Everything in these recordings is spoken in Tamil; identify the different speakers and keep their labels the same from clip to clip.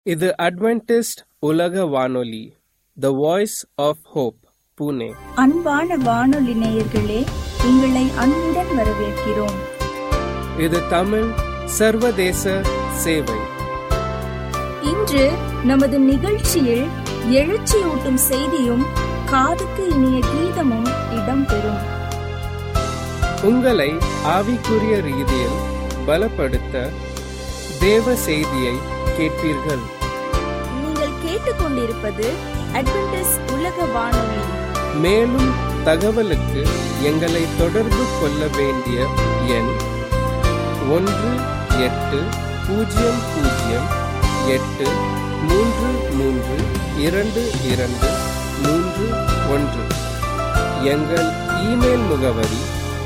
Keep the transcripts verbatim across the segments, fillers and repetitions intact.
Speaker 1: இது அட்வென்டிஸ்ட் உலக வானொலி, the voice of hope, Pune.
Speaker 2: அன்பான வானொலி நேயர்களே, உங்களை அன்புடன் வரவேற்கிறோம்.
Speaker 1: இது தமிழ் சர்வதேச சேவை.
Speaker 2: இன்று நமது நிகழ்ச்சியில் எழுச்சியூட்டும் செய்தியும் காதுக்கு இனிய கீதமும் இடம்பெறும்.
Speaker 1: உங்களை ஆவிக்குரிய ரீதியில் பலப்படுத்த தேவ செய்தியை கேட்பீர்கள்.
Speaker 2: நீங்கள் கேட்டுக்கொண்டிருப்பது அட்வென்டிஸ்ட் உலக வானொலி.
Speaker 1: மேலும் தகவலுக்கு எங்களை தொடர்பு கொள்ள வேண்டிய எண் ஒன்று எட்டு பூஜ்ஜியம் பூஜ்ஜியம் எட்டு மூன்று மூன்று இரண்டு இரண்டு மூன்று ஒன்று. எங்கள் இமெயில் முகவரி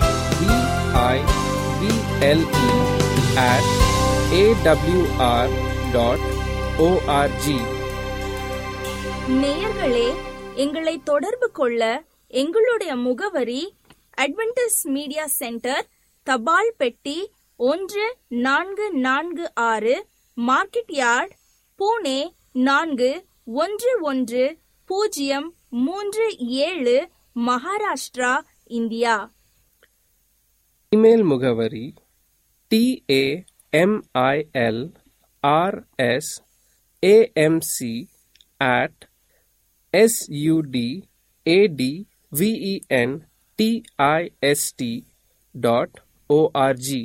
Speaker 1: B I B L E at A W R dot O R G.
Speaker 2: நேயர்களே, எங்களை தொடர்பு கொள்ள எங்களுடைய முகவரி அட்வென்டிஸ்ட் மீடியா சென்டர், தபால் பெட்டி ஒன்று நான்கு நான்கு ஆறு, மார்க்கெட் யார்ட், புனே நான்கு ஒன்று ஒன்று பூஜ்ஜியம் மூன்று ஏழு, மகாராஷ்டிரா, இந்தியா.
Speaker 1: இமெயில் முகவரி TAMIL RS AMC at SUDADVENTIST dot ORG.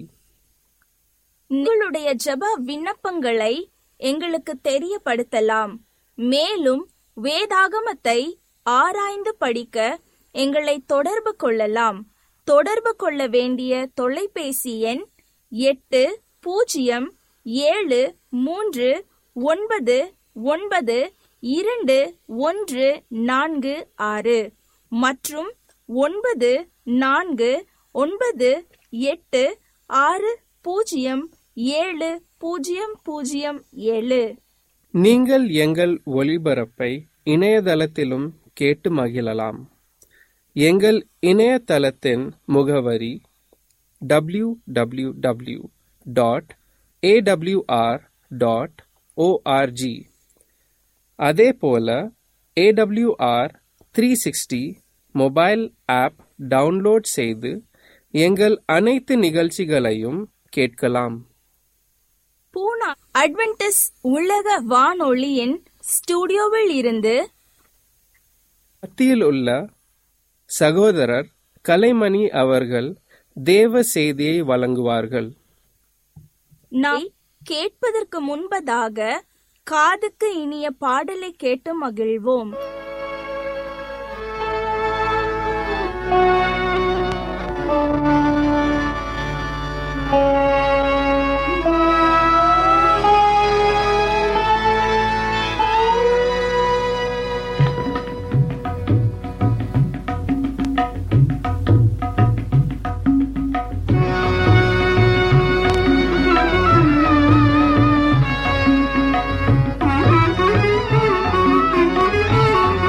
Speaker 2: உங்களுடைய ஜெப விண்ணப்பங்களை எங்களுக்கு தெரியப்படுத்தலாம். மேலும் வேதாகமத்தை ஆராய்ந்து படிக்க எங்களை தொடர்பு கொள்ளலாம். தொடர்பு கொள்ள வேண்டிய தொலைபேசி எண் எட்டு பூஜ்ஜியம் ஏழு மூன்று ஒன்பது ஒன்பது இரண்டு ஒன்று நான்கு ஆறு மற்றும் ஒன்பது நான்கு ஒன்பது எட்டு ஆறு பூஜ்ஜியம் ஏழு பூஜ்ஜியம் பூஜ்ஜியம் ஏழு.
Speaker 1: நீங்கள் எங்கள் ஒளிபரப்பை இணையதளத்திலும் கேட்டு மகிழலாம். எங்கள் இணையதளத்தின் முகவரி W W W dot A W R dot O R G. அதே போல A W R three sixty mobile app download செய்து எங்கள் அனைத்து நிகழ்ச்சிகளையும் கேட்கலாம்.
Speaker 2: பூனா அட்வென்டிஸ்ட் உலக வானொலியின் ஸ்டுடியோவில் இருந்து
Speaker 1: மத்தியில் உள்ள சகோதரர் கலைமணி அவர்கள் தேவ செய்தியை வழங்குவார்கள்.
Speaker 2: நாம் கேட்பதற்கு முன்பதாக காதுக்கு இனிய பாடலை கேட்டு மகிழ்வோம்.
Speaker 3: Thank you.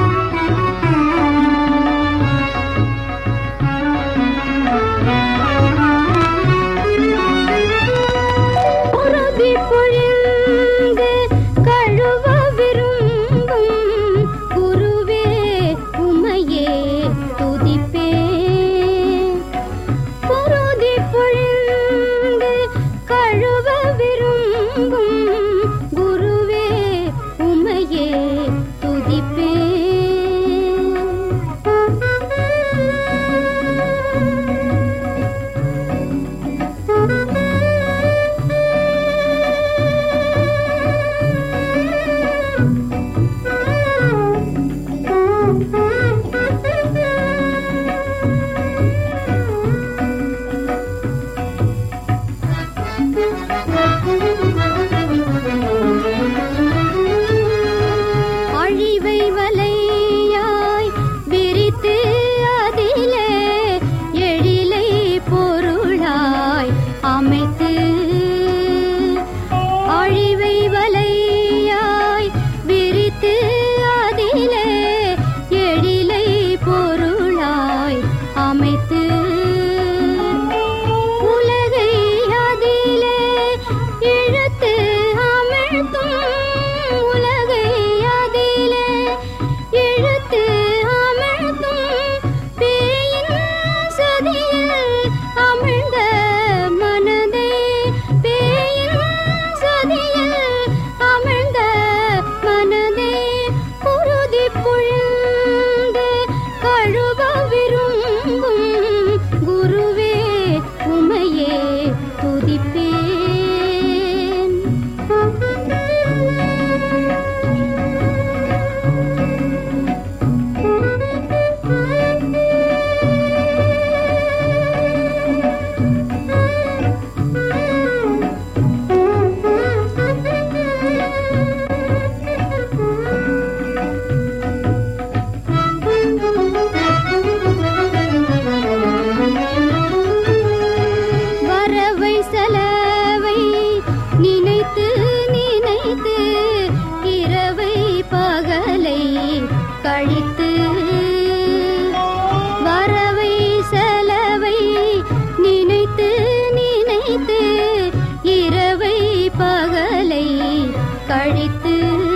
Speaker 3: அழைத்து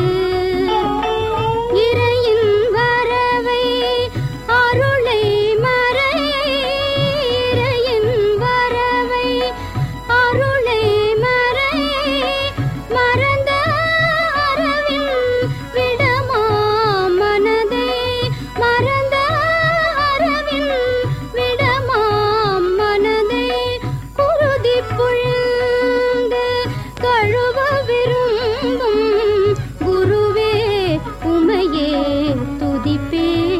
Speaker 3: இறையின் வரவை அருளை மறை இறையின் வரவை அருளை மறை மறந்த அரவின் விடமா மனதை மறந்த அரவின் விடமா மனதை குருதி புழுந்து கழுவ விரும்பும் குருவே உமையே துதிப்பே.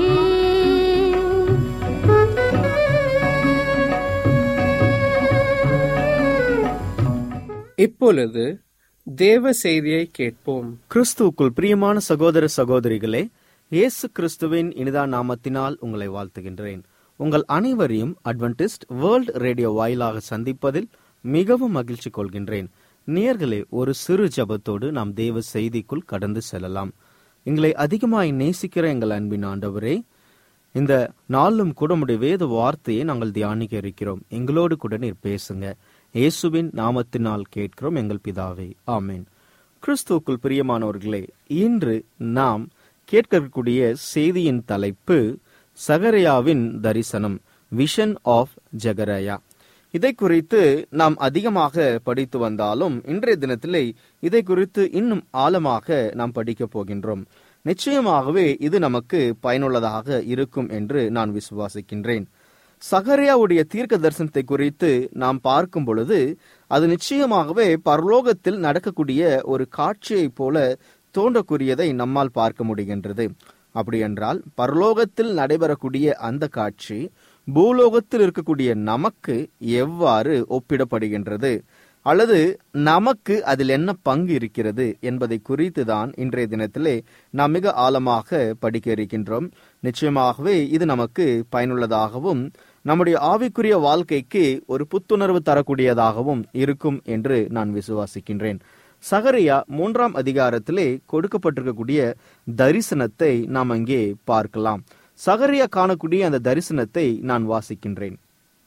Speaker 1: இப்பொழுது தேவ செய்தியை கேட்போம்.
Speaker 4: கிறிஸ்துவுக்குள் பிரியமான சகோதர சகோதரிகளே, இயேசு கிறிஸ்துவின் இனிதா நாமத்தினால் உங்களை வாழ்த்துகின்றேன். உங்கள் அனைவரையும் அட்வென்டிஸ்ட் வேர்ல்ட் ரேடியோ வாயிலாக சந்திப்பதில் மிகவும் மகிழ்ச்சி கொள்கின்றேன். நேயர்களே, ஒரு சிறு ஜெபத்தோடு நாம் தேவ செய்திக்குள் கடந்து செல்லலாம். எங்களை அதிகமாய் நேசிக்கிற எங்கள் அன்பின் ஆண்டவரே, இந்த நாளும் கூட உம்முடைய வேத வார்த்தையை நாங்கள் தியானிக்க இருக்கிறோம். எங்களோடு கூட நீர் பேசுங்க. இயேசுவின் நாமத்தினால் கேட்கிறோம் எங்கள் பிதாவே, ஆமென். கிறிஸ்துவுக்குள் பிரியமானவர்களே, இன்று நாம் கேட்கக்கூடிய செய்தியின் தலைப்பு சகரியாவின் தரிசனம், விஷன் ஆஃப் ஜெகரியா. இதை குறித்து நாம் அதிகமாக படித்து வந்தாலும் இன்றைய தினத்திலே இதை குறித்து இன்னும் ஆழமாக நாம் படிக்க போகின்றோம். நிச்சயமாகவே இது நமக்கு பயனுள்ளதாக இருக்கும் என்று நான் விசுவாசிக்கின்றேன். சகரியாவுடைய தீர்க்க தரிசனத்தை குறித்து நாம் பார்க்கும் பொழுது அது நிச்சயமாகவே பரலோகத்தில் நடக்கக்கூடிய ஒரு காட்சியை போல தோன்றக்கூடியதை நம்மால் பார்க்க முடிகின்றது. அப்படி என்றால் பரலோகத்தில் நடைபெறக்கூடிய அந்த காட்சி பூலோகத்தில் இருக்கக்கூடிய நமக்கு எவ்வாறு ஒப்பிடப்படுகின்றது, அல்லது நமக்கு அதில் என்ன பங்கு இருக்கிறது என்பதை குறித்து தான் இன்றைய தினத்திலே நாம் மிக ஆழமாக படிக்க இருக்கின்றோம். நிச்சயமாகவே இது நமக்கு பயனுள்ளதாகவும் நம்முடைய ஆவிக்குரிய வாழ்க்கைக்கு ஒரு புத்துணர்வு தரக்கூடியதாகவும் இருக்கும் என்று நான் விசுவாசிக்கின்றேன். சகரியா மூன்றாம் அதிகாரத்திலே கொடுக்கப்பட்டிருக்கக்கூடிய தரிசனத்தை நாம் அங்கே பார்க்கலாம். சகரியா காணக்கூடிய அந்த தரிசனத்தை நான் வாசிக்கின்றேன்.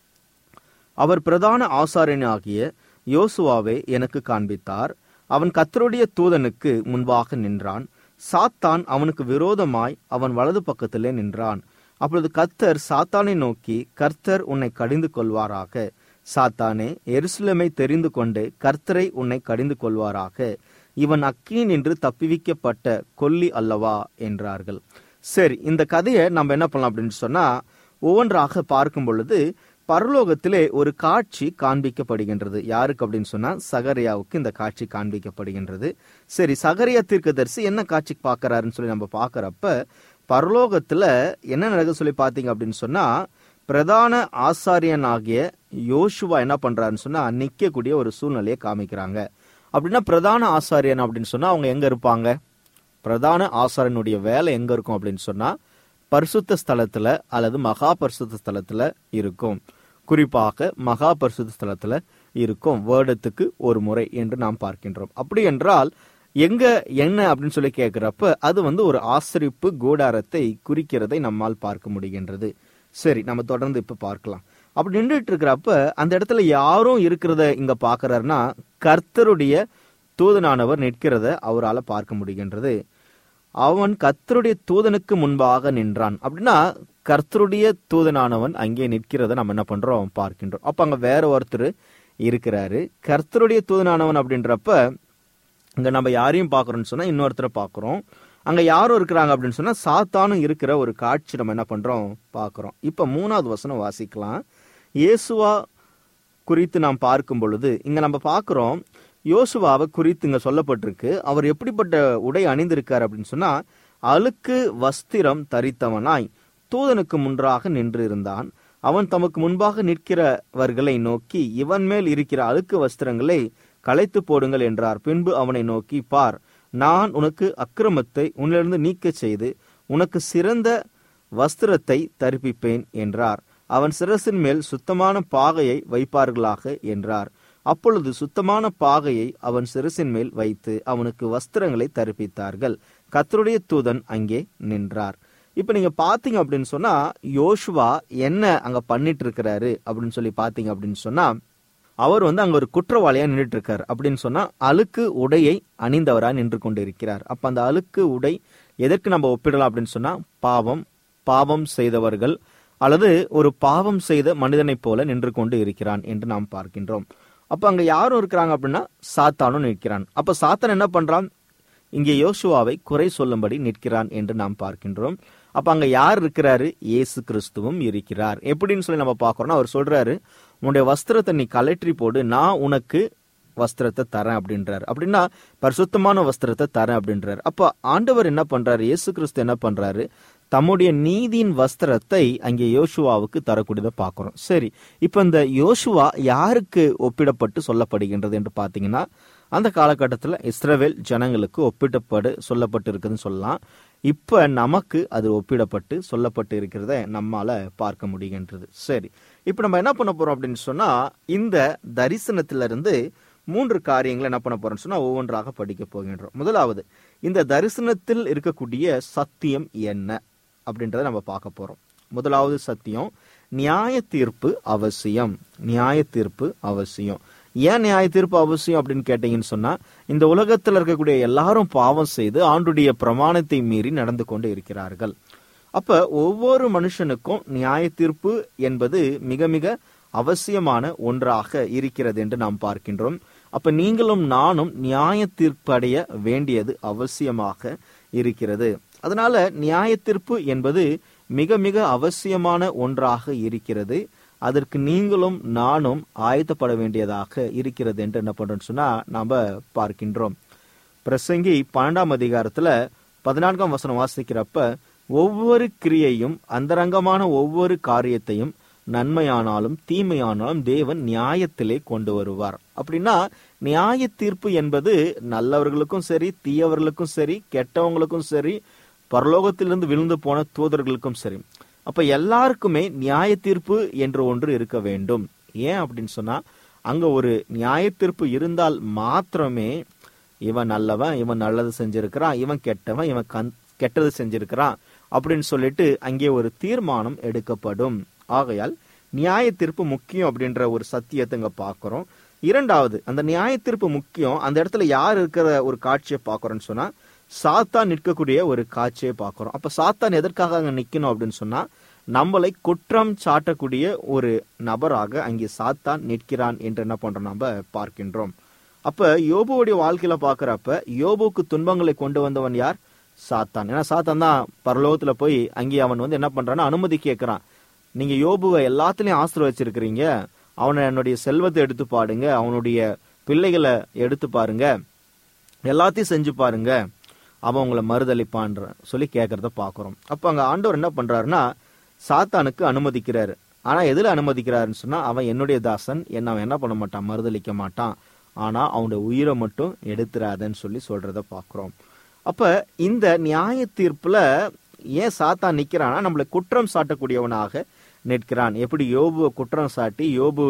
Speaker 4: அவர் பிரதான ஆசாரியனாகிய யோசுவாவை எனக்கு காண்பித்தார். அவன் கர்த்தருடைய தூதனுக்கு முன்பாக நின்றான். சாத்தான் அவனுக்கு விரோதமாய் அவன் வலது பக்கத்திலே நின்றான். அப்பொழுது கர்த்தர் சாத்தானை நோக்கி, கர்த்தர் உன்னை கடிந்து கொள்வாராக. சாத்தானே, எருசலேமை தெரிந்து கொண்டு கர்த்தரை உன்னை கடிந்து கொள்வாராக. இவன் அக்கினி நின்று தப்பிவிக்கப்பட்ட கொல்லி அல்லவா என்றார்கள். சரி, இந்த கதையை நம்ம என்ன பண்ணலாம் அப்படின்னு சொன்னா, ஒவ்வொன்றாக பார்க்கும் பொழுது பரலோகத்திலே ஒரு காட்சி காண்பிக்கப்படுகின்றது. யாருக்கு அப்படின்னு சொன்னா சகரியாவுக்கு இந்த காட்சி காண்பிக்கப்படுகின்றது. சரி, சகரியா தீர்க்கதரிசி என்ன காட்சி பார்க்கறாருன்னு சொல்லி நம்ம பார்க்கறப்ப பரலோகத்துல என்ன நடக்குது சொல்லி பார்த்தீங்க அப்படின்னு சொன்னா, பிரதான ஆசாரியன் ஆகிய யோசுவா என்ன பண்றாருன்னு சொன்னா நிக்கக்கூடிய ஒரு சூழ்நிலையை காமிக்கிறாங்க. அப்படின்னா பிரதான ஆசாரியன் அப்படின்னு சொன்னா அவங்க எங்க இருப்பாங்க? பிரதான ஆசாரியனுடைய வேலை எங்க இருக்கும் அப்படின்னு சொன்னா பரிசுத்த ஸ்தலத்துல அல்லது மகா பரிசுத்த ஸ்தலத்துல இருக்கும். குறிப்பாக மகா பரிசுத்த ஸ்தலத்துல இருக்கும், வருடத்துக்கு ஒரு முறை என்று நாம் பார்க்கின்றோம். அப்படி என்றால் எங்க என்ன அப்படின்னு சொல்லி கேட்கிறப்ப அது வந்து ஒரு ஆசரிப்பு கூடாரத்தை குறிக்கிறதை நம்மால் பார்க்க முடிகின்றது. சரி, நம்ம தொடர்ந்து இப்ப பார்க்கலாம். அப்படி நின்றுட்டு இருக்கிறப்ப அந்த இடத்துல யாரும் இருக்கிறத இங்க பாக்குறாருன்னா கர்த்தருடைய தூதனானவர் நிற்கிறத அவரால் பார்க்க முடிகின்றது. அவன் கர்த்தருடைய தூதனுக்கு முன்பாக நின்றான். அப்படின்னா கர்த்தருடைய தூதனானவன் அங்கே நிற்கிறத நம்ம என்ன பண்றோம் பார்க்கின்றோம். அப்ப அங்க வேற ஒருத்தர் இருக்கிறாரு. கர்த்தருடைய தூதனானவன் அப்படின்றப்ப இங்க நம்ம யாரையும் பாக்குறோம்னு சொன்னா இன்னொருத்தரை பாக்குறோம். அங்க யாரும் இருக்கிறாங்க அப்படின்னு சொன்னா சாத்தானும் இருக்கிற ஒரு காட்சி நம்ம என்ன பண்றோம் பாக்குறோம். இப்ப மூணாவது வசனம் வாசிக்கலாம். இயேசுவா குறித்து நாம் பார்க்கும் பொழுது இங்க நம்ம பாக்குறோம் யோசுவாவை குறித்து இங்க சொல்லப்பட்டிருக்கு. அவர் எப்படிப்பட்ட உடை அணிந்திருக்கார் அப்படின்னு சொன்னா அழுக்கு வஸ்திரம் தரித்தவனாய் தூதனுக்கு முன்பாக நின்று இருந்தான். அவன் தமக்கு முன்பாக நிற்கிறவர்களை நோக்கி, இவன் மேல் இருக்கிற அழுக்கு வஸ்திரங்களை களைத்து போடுங்கள் என்றார். பின்பு அவனை நோக்கி, பார், நான் உனக்கு அக்கிரமத்தை உன்னிலிருந்து நீக்க செய்து உனக்கு சிறந்த வஸ்திரத்தை தரிப்பிப்பேன் என்றார். அவன் சிரசின் மேல் சுத்தமான பாகையை வைப்பார்களாக என்றார். அப்பொழுது சுத்தமான பாகையை அவன் சிரசின் மேல் வைத்து அவனுக்கு வஸ்திரங்களை தரிப்பித்தார்கள். கர்த்தருடைய தூதன் அங்கே நின்றார். இப்ப நீங்க பாத்தீங்க அப்படின்னு சொன்னா யோசுவா என்ன அங்க பண்ணிட்டு இருக்கிறாரு அப்படின்னு சொல்லி பாத்தீங்க அப்படின்னு சொன்னா அவர் வந்து அங்க ஒரு குற்றவாளியா நின்றுட்டு இருக்காரு. அப்படின்னு சொன்னா அழுக்கு உடையை அணிந்தவரா நின்று கொண்டு இருக்கிறார். அப்ப அந்த அழுக்கு உடை எதற்கு நம்ம ஒப்பிடலாம் அப்படின்னு சொன்னா பாவம் பாவம் செய்தவர்கள் அல்லது ஒரு பாவம் செய்த மனிதனை போல நின்று கொண்டு இருக்கிறான் என்று நாம் பார்க்கின்றோம். அப்ப அங்க யாரும் இருக்கிறாங்க அப்படின்னா சாத்தானும் நிற்கிறான். அப்ப சாத்தான் என்ன பண்றான்? இங்கே யோசுவாவை குறை சொல்லும்படி நிற்கிறான் என்று நாம் பார்க்கின்றோம். அப்ப அங்க யார் இருக்கிறாரு? இயேசு கிறிஸ்துவும் இருக்கிறார். எப்படின்னு சொல்லி நம்ம பார்க்கறோம்னா, அவர் சொல்றாரு, உன்னுடைய வஸ்திரத்தை நீ கலற்றி போடு, நான் உனக்கு வஸ்திரத்தை தரேன் அப்படின்றாரு. அப்படின்னா பரிசுத்தமான வஸ்திரத்தை தரேன் அப்படின்றாரு. அப்ப ஆண்டவர் என்ன பண்றாரு? இயேசு கிறிஸ்து என்ன பண்றாரு? தம்முடைய நீதியின் வஸ்திரத்தை அங்கே யோசுவாவுக்கு தரக்கூடியதை பார்க்கிறோம். சரி, இப்ப இந்த யோசுவா யாருக்கு ஒப்பிடப்பட்டு சொல்லப்படுகின்றது என்று பாத்தீங்கன்னா, அந்த காலகட்டத்தில் இஸ்ரவேல் ஜனங்களுக்கு ஒப்பிடப்படு சொல்லப்பட்டு இருக்குதுன்னு சொல்லலாம். இப்ப நமக்கு அது ஒப்பிடப்பட்டு சொல்லப்பட்டு இருக்கிறத நம்மால பார்க்க முடிகின்றது. சரி, இப்ப நம்ம என்ன பண்ண போறோம் அப்படின்னு சொன்னா, இந்த தரிசனத்திலிருந்து மூன்று காரியங்களை என்ன பண்ண போறோம்னு சொன்னா ஒவ்வொன்றாக படிக்க போகின்றோம். முதலாவது, இந்த தரிசனத்தில் இருக்கக்கூடிய சத்தியம் என்ன அப்படின்றத நம்ம பார்க்க போறோம். முதலாவது சத்தியம், நியாய தீர்ப்பு அவசியம். நியாய தீர்ப்பு அவசியம். ஏன் நியாய தீர்ப்பு அவசியம் அப்படின்னு கேட்டீங்கன்னு சொன்னா, இந்த உலகத்தில் இருக்கக்கூடிய எல்லாரும் பாவம் செய்து ஆண்டுடைய பிரமாணத்தை மீறி நடந்து கொண்டு இருக்கிறார்கள். அப்ப ஒவ்வொரு மனுஷனுக்கும் நியாய தீர்ப்பு என்பது மிக மிக அவசியமான ஒன்றாக இருக்கிறது என்று நாம் பார்க்கின்றோம். அப்ப நீங்களும் நானும் நியாய தீர்ப்பு அடைய வேண்டியது அவசியமாக இருக்கிறது. அதனால நியாய தீர்ப்பு என்பது மிக மிக அவசியமான ஒன்றாக இருக்கிறது. அதற்கு நீங்களும் நானும் ஆயத்தப்பட வேண்டியதாக இருக்கிறது என்று என்ன பண்றோம்னு சொன்னா நாம பார்க்கின்றோம். பிரசங்கி பன்னெண்டாம் அதிகாரத்துல பதினான்காம் வசனம் வாசிக்கிறப்ப, ஒவ்வொரு கிரியையும் அந்தரங்கமான ஒவ்வொரு காரியத்தையும் நன்மையானாலும் தீமையானாலும் தேவன் நியாயத்திலே கொண்டு வருவார். அப்படின்னா நியாய தீர்ப்பு என்பது நல்லவர்களுக்கும் சரி, தீயவர்களுக்கும் சரி, கெட்டவங்களுக்கும் சரி, பரலோகத்திலிருந்து விழுந்து போன தூதர்களுக்கும் சரி, அப்ப எல்லாருக்குமே நியாய தீர்ப்பு என்று ஒன்று இருக்க வேண்டும். ஏன் அப்படின்னு சொன்னா, அங்க ஒரு நியாய தீர்ப்பு இருந்தால் மாத்திரமே இவன் நல்லவன், இவன் நல்லது செஞ்சிருக்கிறான், இவன் கெட்டவன், இவன் கண் கெட்டது செஞ்சிருக்கிறான் அப்படின்னு சொல்லிட்டு அங்கே ஒரு தீர்மானம் எடுக்கப்படும். ஆகையால் நியாய தீர்ப்பு முக்கியம் அப்படின்ற ஒரு சத்தியத்தை இங்க பாக்குறோம். இரண்டாவது, அந்த நியாய தீர்ப்பு முக்கியம். அந்த இடத்துல யார் இருக்கிற ஒரு காட்சியை பாக்குறோம்னு சொன்னா, சாத்தான் நிற்கக்கூடிய ஒரு காட்சியை பார்க்கிறோம். அப்ப சாத்தான் எதற்காக அங்க நிக்கணும் அப்படின்னு சொன்னா, நம்மளை குற்றம் சாட்டக்கூடிய ஒரு நபராக அங்கே சாத்தான் நிற்கிறான் என்று என்ன பண்றோம் நம்ம பார்க்கின்றோம். அப்ப யோபுடைய வாழ்க்கையில பாக்குறப்ப யோபுக்கு துன்பங்களை கொண்டு வந்தவன் யார்? சாத்தான். ஏன்னா சாத்தான் தான் பரலோகத்துல போய் அங்கே அவன் வந்து என்ன பண்றான்னா அனுமதி கேட்கிறான். நீங்க யோபுவை எல்லாத்துலயும் ஆசீர்வதிச்சிருக்கிறீங்க, அவனை என்னுடைய செல்வத்தை எடுத்து பாடுங்க, அவனுடைய பிள்ளைகளை எடுத்து பாருங்க, எல்லாத்தையும் செஞ்சு பாருங்க, அவன் உங்களை மறுதளிப்பான்ற சொல்லி கேட்கறத பாக்குறோம். அப்ப அங்க ஆண்டவர் என்ன பண்றாருன்னா சாத்தானுக்கு அனுமதிக்கிறாரு. ஆனா எதுல அனுமதிக்கிறாருன்னு சொன்னா, அவன் என்னுடைய தாசன், என்ன அவன் என்ன பண்ண மாட்டான், மறுதளிக்க மாட்டான், ஆனா அவனுடைய உயிரை மட்டும் எடுத்துறாதன்னு சொல்லி சொல்றத பாக்குறோம். அப்ப இந்த நியாய தீர்ப்புல ஏன் சாத்தான் நிக்கிறான்னா, நம்மளை குற்றம் சாட்டக்கூடியவனாக நிற்கிறான். எப்படி யோபுவை குற்றம் சாட்டி யோபு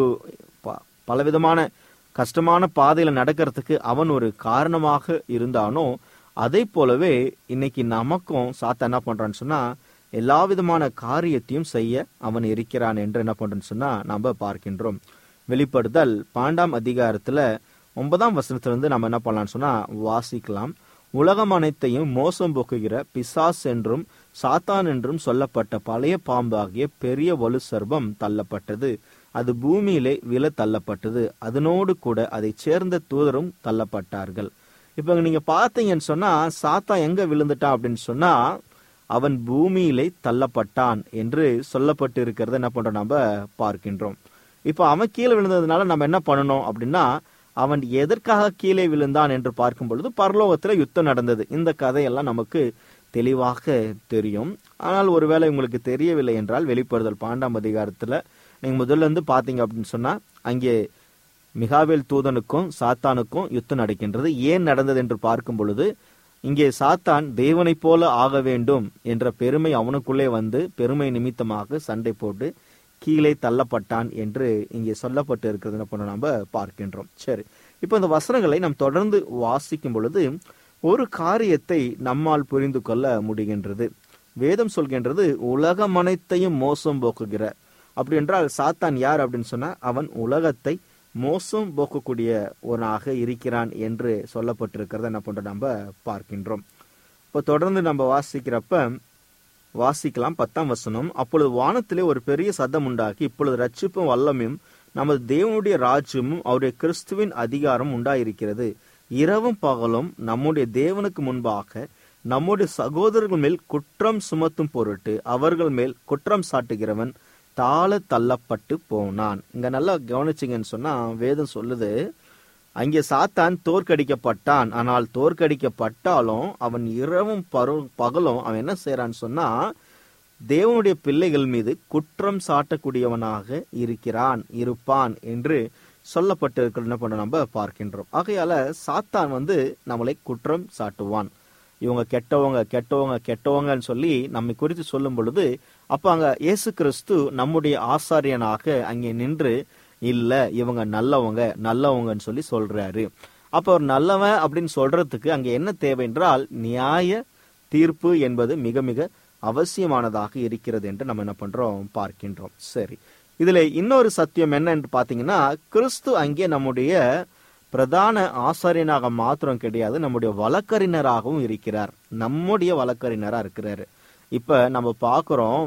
Speaker 4: பலவிதமான கஷ்டமான பாதையில நடக்கிறதுக்கு அவன் ஒரு காரணமாக இருந்தானோ, அதே போலவே இன்னைக்கு நமக்கும் சாத்தான் என்ன பண்றான்னு சொன்னா எல்லா விதமான காரியத்தையும் செய்ய அவன் இருக்கிறான் என்று என்ன பண்றேன்னு சொன்னா நம்ம பார்க்கின்றோம். வெளிப்படுதல் பன்னெண்டாம் அதிகாரத்துல ஒன்பதாம் வசனத்திலிருந்து நம்ம என்ன பண்ணலாம்னு சொன்னா வாசிக்கலாம். உலகம் அனைத்தையும் மோசம் போக்குகிற பிசாஸ் என்றும் சாத்தான் என்றும் சொல்லப்பட்ட பழைய பாம்பாகிய பெரிய வலு சர்பம் தள்ளப்பட்டது. அது பூமியிலே விழ தள்ளப்பட்டது. அதனோடு கூட அதை சேர்ந்த தூதரும் தள்ளப்பட்டார்கள். இப்ப நீங்க பாத்தீங்கன்னு சொன்னா சாத்தான் எங்க விழுந்துட்டான் அப்படின்னு சொன்னா அவன் பூமியிலே தள்ளப்பட்டான் என்று சொல்லப்பட்டு இருக்கிறத என்ன பண்றோம் நம்ம பார்க்கின்றோம். இப்ப அவன் கீழே விழுந்ததுனால நம்ம என்ன பண்ணணும் அப்படின்னா, அவன் எதற்காக கீழே விழுந்தான் என்று பார்க்கும் பொழுது பரலோகத்துல யுத்தம் நடந்தது. இந்த கதையெல்லாம் நமக்கு தெளிவாக தெரியும். ஆனால் ஒருவேளை உங்களுக்கு தெரியவில்லை என்றால் வெளிப்படுதல் பன்னெண்டாம் அதிகாரத்துல நீங்க முதல்ல இருந்து பாத்தீங்க அப்படின்னு சொன்னா அங்கே மிகாவேல் தூதனுக்கும் சாத்தானுக்கும் யுத்தம் நடக்கின்றது. ஏன் நடந்தது என்று பார்க்கும் பொழுது, இங்கே சாத்தான் தேவனை போல ஆக வேண்டும் என்ற பெருமை அவனுக்குள்ளே வந்து பெருமை நிமித்தமாக சண்டை போட்டு கீழே தள்ளப்பட்டான் என்று இங்கே சொல்லப்பட்டு இருக்கிறது நம்ம பார்க்கின்றோம். சரி, இப்ப இந்த வசனங்களை நாம் தொடர்ந்து வாசிக்கும் பொழுது ஒரு காரியத்தை நம்மால் புரிந்து கொள்ள முடிகின்றது. வேதம் சொல்கின்றது உலகம் அனைத்தையும் மோசம் போக்குகிற. அப்படி என்றால் சாத்தான் யார் அப்படின்னு சொன்னா, அவன் உலகத்தை மோசம் போக்கக்கூடியவனாக இருக்கிறான் என்று சொல்லப்பட்டிருக்கிறத என்ன பண்றோம் நம்ம பார்க்கின்றோம். இப்போ தொடர்ந்து நம்ம வாசிக்கிறப்ப வாசிக்கலாம் பத்தாம் வசனம். அப்பொழுது வானத்திலே ஒரு பெரிய சத்தம் உண்டாக்கி, இப்பொழுது ரட்சிப்பும் வல்லமையும் நமது தேவனுடைய ராஜ்யமும் அவருடைய கிறிஸ்துவின் அதிகாரம் உண்டாயிருக்கிறது. இரவும் பகலும் நம்முடைய தேவனுக்கு முன்பாக நம்முடைய சகோதரர்கள் மேல் குற்றம் சுமத்தும் பொருட்டு அவர்கள் மேல் குற்றம் சாட்டுகிறவன் தாழ தள்ளப்பட்டு போனான். இங்க நல்லா கவனிச்சிங்கன்னு சொன்னா வேதம் சொல்லுது, அங்கே சாத்தான் தோற்கடிக்கப்பட்டான். ஆனால் தோற்கடிக்கப்பட்டாலும் அவன் இரவும் பகலும் அவன் என்ன செய்யறான்னு சொன்னா தேவனுடைய பிள்ளைகள் மீது குற்றம் சாட்டக்கூடியவனாக இருக்கிறான் இருப்பான் என்று சொல்லப்பட்டிருக்கிறது என்ன பண்ண நம்ம பார்க்கின்றோம். ஆகையால சாத்தான் வந்து நம்மளை குற்றம் சாட்டுவான். இவங்க கெட்டவங்க கெட்டவங்க கெட்டவங்கன்னு சொல்லி நம்மை குறித்து சொல்லும் பொழுது அப்ப அங்க இயேசு கிறிஸ்து நம்முடைய ஆசாரியனாக அங்கே நின்று இல்ல இவங்க நல்லவங்க நல்லவங்கன்னு சொல்லி சொல்றாரு. அப்ப ஒரு நல்லவன் அப்படின்னு சொல்றதுக்கு அங்க என்ன தேவை என்றால் நியாய தீர்ப்பு என்பது மிக மிக அவசியமானதாக இருக்கிறது என்று நம்ம என்ன பண்றோம் பார்க்கின்றோம். சரி, இதுல இன்னொரு சத்தியம் என்ன என்று பாத்தீங்கன்னா, கிறிஸ்து அங்கே நம்முடைய பிரதான ஆசாரியனாக மாத்திரம் கிடையாது, நம்முடைய வழக்கறிஞராகவும் இருக்கிறார். நம்முடைய வழக்கறிஞரா இருக்கிறாரு. இப்ப நம்ம பாக்குறோம்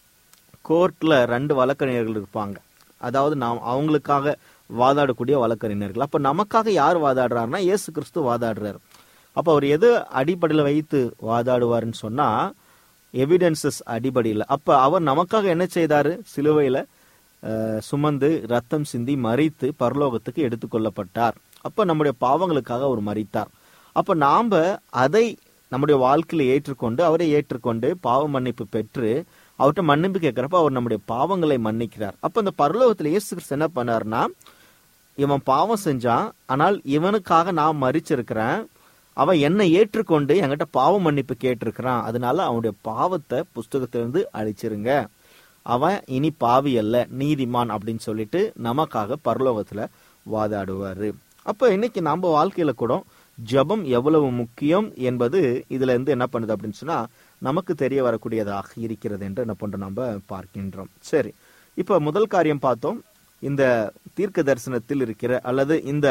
Speaker 4: கோர்ட்ல ரெண்டு வழக்கறிஞர்கள் இருப்பாங்க. அதாவது நாம் அவங்களுக்காக வாதாடக்கூடிய வழக்கறிஞர்கள். அப்ப நமக்காக யார் வாதாடுறாருன்னா இயேசு கிறிஸ்து வாதாடுறாரு. அப்ப அவர் எது அடிப்படையில் வைத்து வாதாடுவார்னு சொன்னா எவிடன்சஸ் அடிப்படையில். அப்ப அவர் நமக்காக என்ன செய்தாரு? சிலுவையில சுமந்து ரத்தம் சிந்தி மரித்து பரலோகத்துக்கு எடுத்துக்கொள்ளப்பட்டார். அப்ப நம்முடைய பாவங்களுக்காக அவர் மரித்தார். அப்ப நாம அதை நம்முடைய வாழ்க்கையில ஏற்றுக்கொண்டு அவரை ஏற்றுக்கொண்டு பாவ மன்னிப்பு பெற்று அவர்கிட்ட மன்னிப்பு கேட்கிறப்ப அவர் நம்முடைய பாவங்களை மன்னிக்கிறார். அப்ப இந்த பரலோகத்துல இயேசு கிறிஸ்து என்ன பண்ணாருன்னா, இவன் பாவம் செஞ்சான், ஆனால் இவனுக்காக நான் மரிச்சிருக்கிறேன், அவன் என்னை ஏற்றுக்கொண்டு என்கிட்ட பாவ மன்னிப்பு கேட்டிருக்கிறான், அதனால அவனுடைய பாவத்தை புஸ்தகத்திலிருந்து அழிச்சிருங்க, அவன் இனி பாவி அல்ல நீதிமான் அப்படின்னு சொல்லிட்டு நமக்காக பரலோகத்துல வாதாடுவாரு. அப்ப இன்னைக்கு நம்ம வாழ்க்கையில கூட ஜெபம் எவ்வளவு முக்கியம் என்பது இதுல இருந்து என்ன பண்ணுது அப்படின்னு சொன்னா நமக்கு தெரிய வரக்கூடியதாக இருக்கிறது என்று என்ன பண்றோம் நம்ம பார்க்கின்றோம். சரி, இப்ப முதல் காரியம் பார்த்தோம், இந்த தீர்க்க தரிசனத்தில் இருக்கிற அல்லது இந்த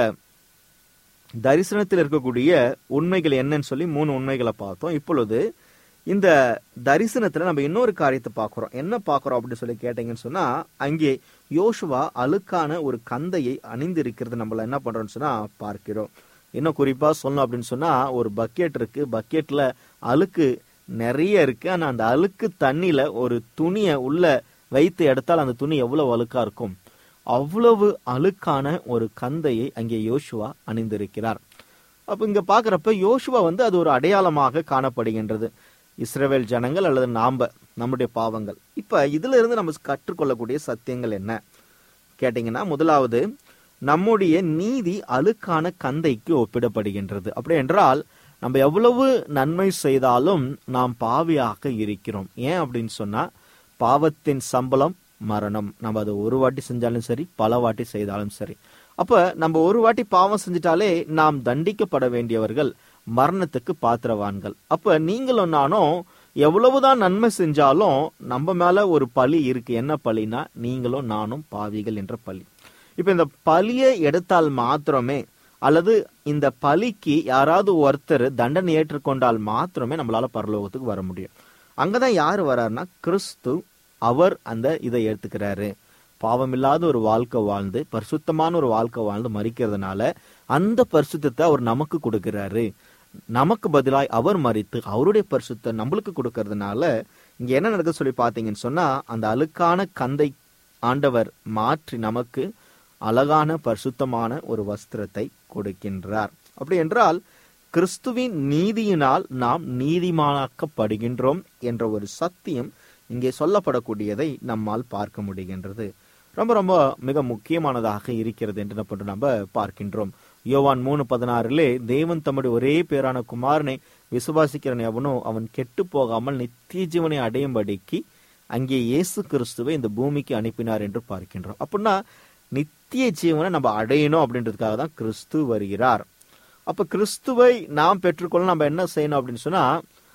Speaker 4: தரிசனத்தில் இருக்கக்கூடிய உண்மைகள் என்னன்னு சொல்லி மூணு உண்மைகளை பார்த்தோம். இப்பொழுது இந்த தரிசனத்துல நம்ம இன்னொரு காரியத்தை பார்க்கிறோம். என்ன பார்க்கிறோம் அப்படின்னு சொல்லி கேட்டீங்கன்னு சொன்னா, அங்கே யோசுவா அழுக்கான ஒரு கந்தையை அணிந்து இருக்கிறது நம்மள என்ன பண்றோம்னு சொன்னா பார்க்கிறோம். இன்னும் குறிப்பா சொல்லணும் அப்படின்னு சொன்னா, ஒரு பக்கெட் இருக்கு, பக்கெட்ல அழுக்கு நிறைய இருக்கு, ஆனா அந்த அழுக்கு தண்ணியில ஒரு துணியை உள்ள வைத்து எடுத்தால் அந்த துணி எவ்வளவு அழுக்கா இருக்கும், அவ்வளவு அழுக்கான ஒரு கந்தையை அங்கே யோசுவா அணிந்திருக்கிறார். அப்ப இங்க பாக்குறப்ப யோசுவா வந்து அது ஒரு அடையாளமாக காணப்படுகின்றது. இஸ்ரவேல் ஜனங்கள் அல்லது நாம நம்முடைய பாவங்கள். இப்ப இதுல இருந்து நம்ம கற்றுக்கொள்ளக்கூடிய சத்தியங்கள் என்ன கேட்டீங்கன்னா, முதலாவது நம்முடைய நீதி அழுக்கான கந்தைக்கு ஒப்பிடப்படுகின்றது. அப்படி என்றால் நம்ம எவ்வளவு நன்மை செய்தாலும் நாம் பாவியாக இருக்கிறோம். ஏன் அப்படின்னு சொன்னா, பாவத்தின் சம்பளம் மரணம். நம்ம அதை ஒரு வாட்டி செஞ்சாலும் சரி, பல வாட்டி செய்தாலும் சரி. அப்ப நம்ம ஒரு வாட்டி பாவம் செஞ்சிட்டாலே நாம் தண்டிக்கப்பட வேண்டியவர்கள், மரணத்துக்கு பாத்திரவான்கள். அப்ப நீங்களும் நானும் எவ்வளவுதான் நன்மை செஞ்சாலும் நம்ம மேல ஒரு பழி இருக்கு. என்ன பழினா, நீங்களும் நானும் பாவிகள் என்ற பழி. இப்ப இந்த பழியை எடுத்தால் மாத்திரமே, அல்லது இந்த பழிக்கு யாராவது ஒருத்தர் தண்டனை ஏற்றுக்கொண்டால் மாத்திரமே நம்மளால பரலோகத்துக்கு வர முடியும். அங்கதான் யாரு வர்றாருன்னா கிறிஸ்து. அவர் அந்த இதை எடுத்துக்கிறாரு. பாவமில்லாத ஒரு வாழ்க்கை வாழ்ந்து பரிசுத்தமான ஒரு வாழ்க்கை வாழ்ந்து மரிக்கிறதுனால அந்த பரிசுத்தத்தை அவர் நமக்கு கொடுக்கிறாரு. நமக்கு பதிலாய் அவர் மரித்து அவருடைய பரிசுத்தை நம்மளுக்கு கொடுக்கறதுனால இங்க என்ன நடக்க சொல்லி பாத்தீங்கன்னு சொன்னா, அந்த அழுக்கான கந்தை ஆண்டவர் மாற்றி நமக்கு அழகான பரிசுத்தமான ஒரு வஸ்திரத்தை கொடுக்கின்றார். அப்படி என்றால் கிறிஸ்துவின் நீதியினால் நாம் நீதிமானாக்கப்படுகின்றோம் என்ற ஒரு சத்தியம் இங்கே சொல்லப்படக்கூடியதை நம்மால் பார்க்க முடிகின்றது. ரொம்ப ரொம்ப மிக முக்கியமானதாக இருக்கிறது என்று நம்ம பார்க்கின்றோம். யோவான் மூணு பதினாறுலே தேவன் தம்முடைய ஒரே பேரான குமாரனை விசுவாசிக்கிறவன் எவனோ அவன் கெட்டு போகாமல் நித்திய ஜீவனை அடையும்படிக்கு அங்கே இயேசு கிறிஸ்துவை இந்த பூமிக்கு அனுப்பினார் என்று பார்க்கின்றோம். அப்படின்னா நித்திய ஜீவனை நம்ம அடையணும் அப்படின்றதுக்காக தான் கிறிஸ்து வருகிறார். அப்ப கிறிஸ்துவை நாம் பெற்றுக்கொள்ள நம்ம என்ன செய்யணும் அப்படின்னு சொன்னா,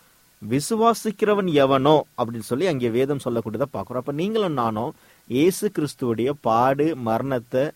Speaker 4: விசுவாசிக்கிறவன் எவனோ அப்படின்னு சொல்லி அங்கே வேதம் சொல்லக்கூடியதை பார்க்கிறோம். அப்ப நீங்களும் நானும் இயேசு கிறிஸ்துவுடைய பாடு மரணத்தை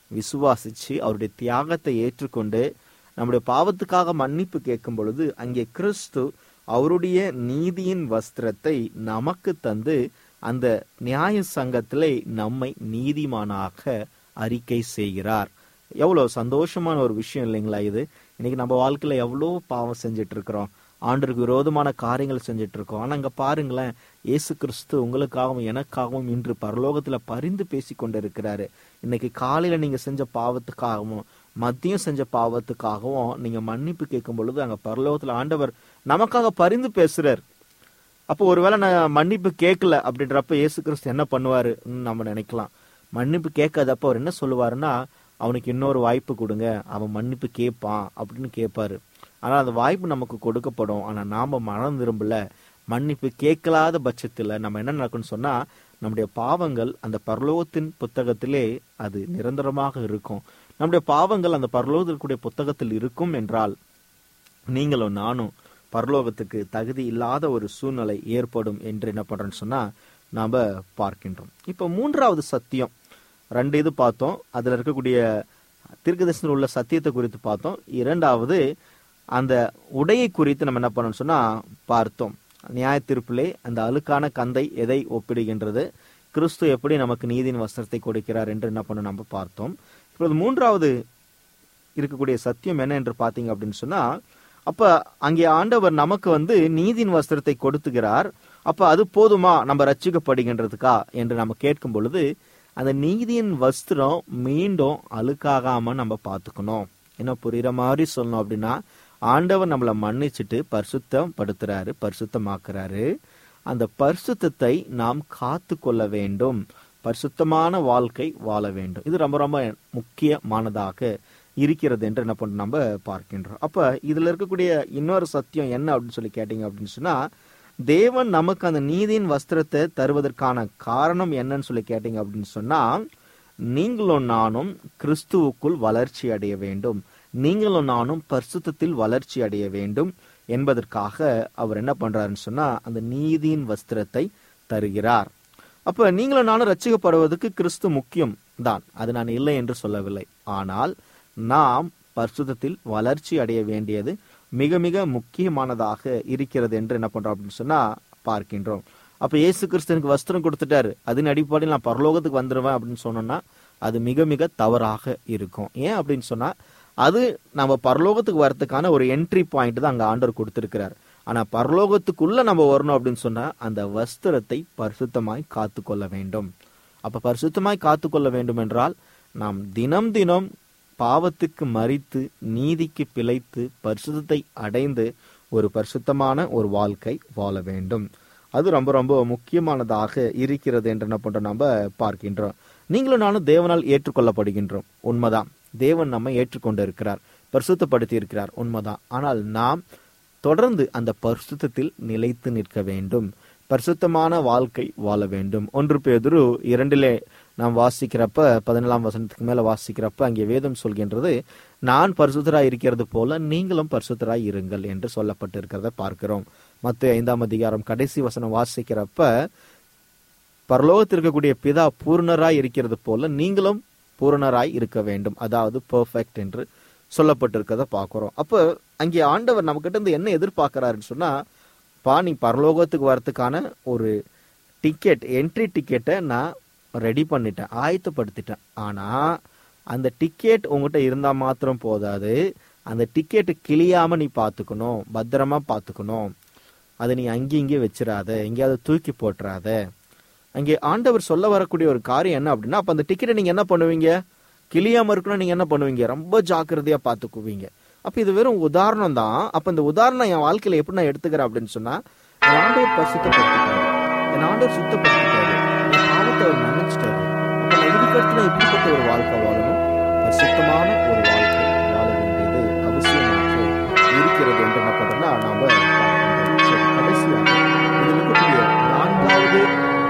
Speaker 4: விசுவாசிச்சு அவருடைய தியாகத்தை ஏற்றுக்கொண்டு நம்முடைய பாவத்துக்காக மன்னிப்பு கேட்கும் பொழுது அங்கே கிறிஸ்து அவருடைய நீதியின் வஸ்திரத்தை நமக்கு தந்து அந்த நியாய சங்கத்திலே நம்மை நீதிமானாக அறிக்கை செய்கிறார். எவ்வளவு சந்தோஷமான ஒரு விஷயம் இல்லைங்களா இது? இன்னைக்கு நம்ம வாழ்க்கையில எவ்வளோ பாவம் செஞ்சுட்டு இருக்கிறோம், ஆண்டவருக்கு விரோதமான காரியங்கள் செஞ்சுட்டு இருக்கோம். ஆனா அங்க பாருங்களேன், இயேசு கிறிஸ்து உங்களுக்காகவும் எனக்காகவும் இன்று பரலோகத்துல பரிந்து பேசி கொண்டு இருக்கிறாரு. இன்னைக்கு காலையில நீங்க செஞ்ச பாவத்துக்காகவும் மதியம் செஞ்ச பாவத்துக்காகவும் நீங்க மன்னிப்பு கேட்கும் பொழுது அங்க பரலோகத்துல ஆண்டவர் நமக்காக பரிந்து பேசுறார். அப்போ ஒருவேளை நான் மன்னிப்பு கேட்கல அப்படின்றப்ப இயேசு கிறிஸ்து என்ன பண்ணுவாரு நம்ம நினைக்கலாம். மன்னிப்பு கேட்காதப்ப அவர் என்ன சொல்லுவாருன்னா, அவனுக்கு இன்னொரு வாய்ப்பு கொடுங்க, அவன் மன்னிப்பு கேட்பான் அப்படின்னு கேட்பாரு. ஆனா அந்த வாய்ப்பு நமக்கு கொடுக்கப்படும். ஆனா நாம மனம் திரும்பல, மன்னிப்பு கேட்கலாத பட்சத்துல நம்ம என்ன நடக்கும்னு சொன்னா, நம்முடைய பாவங்கள் அந்த பரலோகத்தின் புத்தகத்திலே அது நிரந்தரமாக இருக்கும். நம்முடைய பாவங்கள் அந்த பரலோகத்திற்குரிய புத்தகத்தில் இருக்கும் என்றால் நீங்களும் நானும் பரலோகத்துக்கு தகுதி இல்லாத ஒரு சூழ்நிலை ஏற்படும் என்று என்ன பண்றோம்னு சொன்னா நாம பார்க்கின்றோம். இப்ப மூன்றாவது சத்தியம், ரெண்டு இது பார்த்தோம். அதுல இருக்கக்கூடிய தீர்க்கதரிசனத்தில் உள்ள சத்தியத்தை குறித்து பார்த்தோம். இரண்டாவது அந்த உடையை குறித்து நம்ம என்ன பண்ணோம்னு சொன்னா பார்த்தோம். நியாய தீர்ப்பிலே அந்த அழுக்கான கந்தை எதை ஒப்பிடுகின்றது, கிறிஸ்து எப்படி நமக்கு நீதியின் வஸ்திரத்தை கொடுக்கிறார் என்று என்ன பண்ண நம்ம பார்த்தோம். இப்போது மூன்றாவது இருக்கக்கூடிய சத்தியம் என்ன என்று பார்த்தீங்க அப்படின்னு சொன்னா, அப்ப அங்கே ஆண்டவர் நமக்கு வந்து நீதியின் வஸ்திரத்தை கொடுத்துகிறார். அப்ப அது போதுமா நம்ம ரட்சிக்கப்படுகின்றதுக்கா என்று நம்ம கேட்கும் பொழுது, அந்த நீதியின் வஸ்திரம் மீண்டும் அழுக்காகாம நம்ம பார்த்துக்கணும். என்ன புரியுற மாதிரி சொல்லணும் அப்படின்னா, ஆண்டவர் நம்மளை மன்னிச்சுட்டு பரிசுத்தம் படுத்துறாரு, பரிசுத்தமாக்குறாரு. அந்த பரிசுத்தத்தை நாம் காத்து கொள்ள வேண்டும், பரிசுத்தமான வாழ்க்கை வாழ வேண்டும். இது ரொம்ப ரொம்ப முக்கியமானதாக இருக்கிறது என்று என்ன பண்ண நம்ம பார்க்கின்றோம். அப்ப இதுல இருக்கக்கூடிய இன்னொரு சத்தியம் என்ன அப்படின்னு சொல்லி கேட்டீங்க அப்படின்னு சொன்னா, தேவன் நமக்கு அந்த நீதியின் வஸ்திரத்தை தருவதற்கான காரணம் என்னன்னு சொல்லி கேட்டீங்க அப்படின்னு சொன்னா, நீங்களும் நானும் கிறிஸ்துவுக்குள் வளர்ச்சி அடைய வேண்டும், நீங்களும் நானும் பரிசுத்தத்தில் வளர்ச்சி அடைய வேண்டும் என்பதற்காக அவர் என்ன பண்றாருன்னு சொன்னா அந்த நீதியின் வஸ்திரத்தை தருகிறார். அப்ப நீங்களும் நானும் ரட்சிக்கப்படுவதற்கு கிறிஸ்து முக்கியம் தான், அது நான் இல்லை என்று சொல்லவில்லை. ஆனால் நாம் பரிசுத்தத்தில் வளர்ச்சி அடைய வேண்டியது மிக மிக முக்கியமானதாக இருக்கிறது என்று என்ன பண்றோம் அப்படின்னு சொன்னா பார்க்கின்றோம். அப்ப இயேசு கிறிஸ்துவனுக்கு வஸ்திரம் கொடுத்துட்டாரு, அதன் அடிப்படையில் நான் பரலோகத்துக்கு வந்துருவேன் அப்படின்னு சொன்னோம்னா அது மிக மிக தவறாக இருக்கும். ஏன் அப்படின்னு சொன்னா, அது நம்ம பரலோகத்துக்கு வரதுக்கான ஒரு என்ட்ரி பாயிண்ட் தான் அங்க ஆண்டவர் கொடுத்திருக்கிறார். ஆனா பரலோகத்துக்குள்ள நம்ம வரணும் அப்படின்னு சொன்னா அந்த வஸ்திரத்தை பரிசுத்தமாய் காத்து கொள்ள வேண்டும். அப்ப பரிசுத்தமாய் காத்து கொள்ள வேண்டும் என்றால் நாம் தினம் தினம் பாவத்துக்கு மரித்து நீதிக்கு பிழைத்து பரிசுத்தத்தை அடைந்து ஒரு பரிசுத்தமான ஒரு வாழ்க்கை வாழ வேண்டும். அது ரொம்ப ரொம்ப முக்கியமானதாக இருக்கிறது என்று என்ன பண்றோம் நம்ம பார்க்கின்றோம். நீங்களும் நானும் தேவனால் ஏற்றுக்கொள்ளப்படுகின்றோம், உண்மைதான். தேவன் நம்மை ஏற்றுக்கொண்டு இருக்கிறார், பரிசுத்தப்படுத்தி இருக்கிறார், உண்மைதான். ஆனால் நாம் தொடர்ந்து அந்த பரிசுத்தத்தில் நிலைத்து நிற்க வேண்டும், பரிசுத்தமான வாழ்க்கை வாழ வேண்டும். ஒன்று பேதுரு இரண்டிலே நாம் வாசிக்கிறப்ப பதினேழாம் வசனத்துக்கு மேல வாசிக்கிறப்ப அங்கே வேதம் சொல்கின்றது, நான் பரிசுத்தராய் இருக்கிறது போல நீங்களும் பரிசுத்தராய் இருங்கள் என்று சொல்லப்பட்டு இருக்கிறத பார்க்கிறோம். மத்தேயு ஐந்தாம் அதிகாரம் கடைசி வசனம் வாசிக்கிறப்ப, பரலோகத்திற்கக்கூடிய பிதா பூர்ணராய் இருக்கிறது போல நீங்களும் பூரணராய் இருக்க வேண்டும், அதாவது பெர்ஃபெக்ட் என்று சொல்லப்பட்டிருக்கிறத பார்க்கிறோம். அப்ப அங்கே ஆண்டவர் நம்ம கிட்ட இருந்து என்ன எதிர்பார்க்கிறாருன்னு சொன்னா, பா நீ பரலோகத்துக்கு வரத்துக்கான ஒரு டிக்கெட், என்ட்ரி டிக்கெட்டை நான் ரெடி பண்ணிட்டேன், ஆயத்தப்படுத்திட்டேன். ஆனா அந்த டிக்கெட் உங்ககிட்ட இருந்தா மாத்திரம் போதாது, அந்த டிக்கெட் கிளியாம நீ பாத்துக்கணும், பத்திரமா பாத்துக்கணும். அதை நீ அங்கே இங்கே வச்சிடாத, எங்கேயாவது தூக்கி போட்டுறாத. அங்கே ஆண்டவர் சொல்ல வரக்கூடிய ஒரு காரியம் என்ன அப்படின்னா, அப்ப அந்த டிக்கெட்டை நீங்க என்ன பண்ணுவீங்க, கிளியாம இருக்கணும், நீங்க என்ன பண்ணுவீங்க, ரொம்ப ஜாக்கிரதையா பாத்துக்குவீங்க. அப்ப இது வெறும் உதாரணம் தான். அப்ப இந்த உதாரணம் என் வாழ்க்கையில எப்படி நான் எடுத்துக்கிறேன் அப்படின்னு சொன்னா, என் ஆண்டவர் பரிசுத்தப்படுத்திட்டாரு, என் ஆண்டவர் சுத்தப்படுத்திட்டாரு, என் பாவத்தை அவர் மன்னிச்சிட்டாரு. அப்ப நான் இதுக்கடுத்து நான் எப்படிப்பட்ட ஒரு வாழ்க்கை வாழணும், பரிசுத்தமான ஒரு வாழ்க்கை வாழ வேண்டியது அவசியமாக இருக்கிறது என்று என்ன பண்றோம்னா நாம கடைசியாக இதில் இருக்கக்கூடிய நான்காவது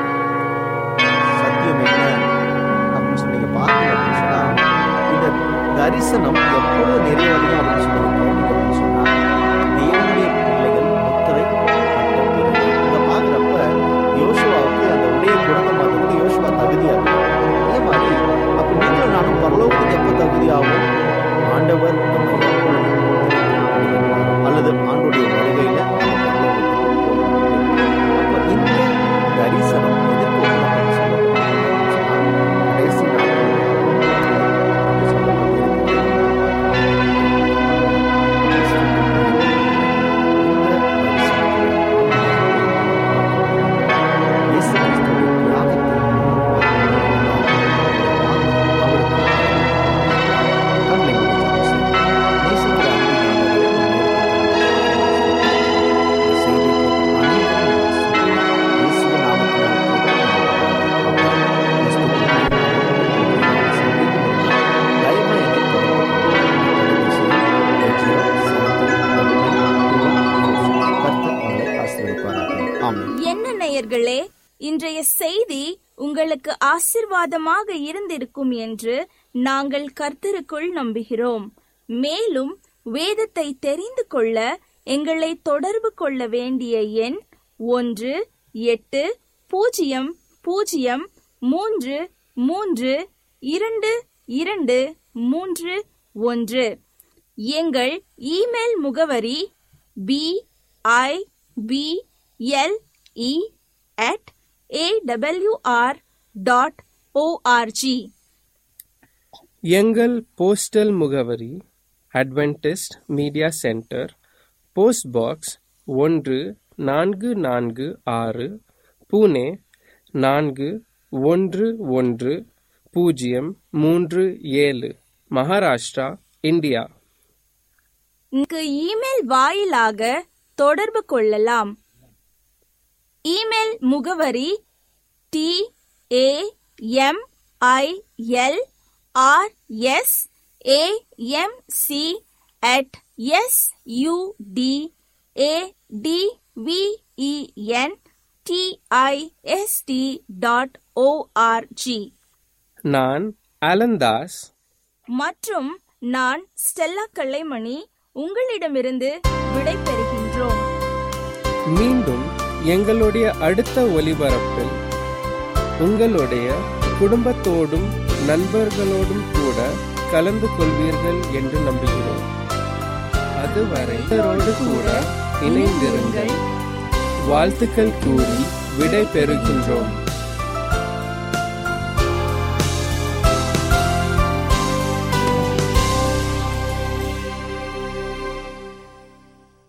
Speaker 4: சத்தியம் என்ன அப்படின்னு சொல்லி நீங்க பார்த்தீங்க அப்படின்னு சொன்னா, இந்த தரிசனம் எப்பொழுது நிறைவடையும் அப்படின்னு சொல்லி அப்படின்னு சொன்னா, தேவனுடைய பிள்ளைகள் முத்திரை இதை பாக்குறப்ப யோசுவாவுக்கு அந்த உடைய குழந்தை மாத்திரத்துக்கு யோசுவா தகுதியா இருக்கு. அதே மாதிரி அப்ப நீங்களும் நானும் பரலோகத்துக்கு
Speaker 2: நேயர்களே, இன்றைய செய்தி உங்களுக்கு ஆசீர்வாதமாக இருந்திருக்கும் என்று நாங்கள் கர்த்தருக்குள் நம்புகிறோம். மேலும் வேதத்தை தெரிந்து கொள்ள எங்களை தொடர்பு கொள்ள வேண்டிய எண் ஒன்று எட்டு பூஜ்ஜியம் பூஜ்ஜியம் மூன்று மூன்று இரண்டு இரண்டு மூன்று ஒன்று. எங்கள் இமெயில் முகவரி B I B L E at A W R dot O R G.
Speaker 1: எங்கள் போஸ்டல் முகவரி Adventist media centre, post box ஒன்று நான்கு நான்கு ஆறு, புனே நான்கு ஒன்று ஒன்று பூஜ்ஜியம் மூன்று ஏழு, மகாராஷ்டிரா, இந்தியா.
Speaker 2: இங்கு இமெயில் வாயிலாக தொடர்பு கொள்ளலாம். இமெயில் முகவரி T A M I L R S A M C at S U D A D V E N T I S T dot O R G.
Speaker 1: நான் அலந்தாஸ்
Speaker 2: மற்றும் நான் ஸ்டெல்லா கல்லைமணி உங்களிடமிருந்து விடை பெறுகின்றோம்.
Speaker 1: மீண்டும் எங்களுடைய அடுத்த ஒலிபரப்பில் உங்களுடைய குடும்பத்தோடும் நண்பர்களோடும் கூட கலந்து கொள்வீர்கள் என்று நம்புகிறோம். அதுவரை இவரோடு கூட இணைந்திருங்கள். வாழ்த்துக்கள் கூறி விடை பெறுகின்றோம்.